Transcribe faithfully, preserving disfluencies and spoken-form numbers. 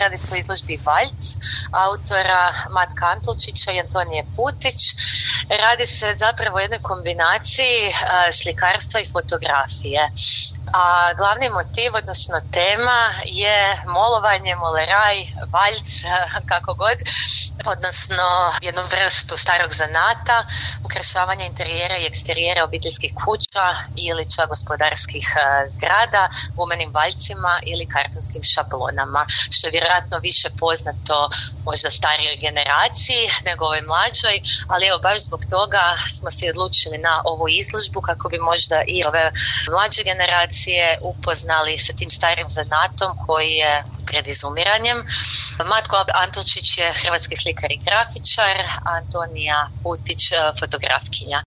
radi se o izložbi Valjc, autora Matka Antolčića i Antonije Putić. Radi se zapravo o jednoj kombinaciji slikarstva i fotografije. A glavni motiv, odnosno tema, je molovanje, moleraj, valjc, kako god, odnosno jednu vrstu starog zanata, ukrašavanja interijera i eksterijera obiteljskih kuća ili čak gospodarskih zgrada gumenim valjcima ili kartonskim šablonama, što je vjerojatno više poznato možda starijoj generaciji nego ovoj mlađoj, ali evo baš zbog toga smo se odlučili na ovu izložbu kako bi možda i ove mlađe generacije upoznali sa tim starim zanatom koji je pred izumiranjem. Matko Antolčić je hrvatski slikar i grafičar, Antonija Putić fotografkinja.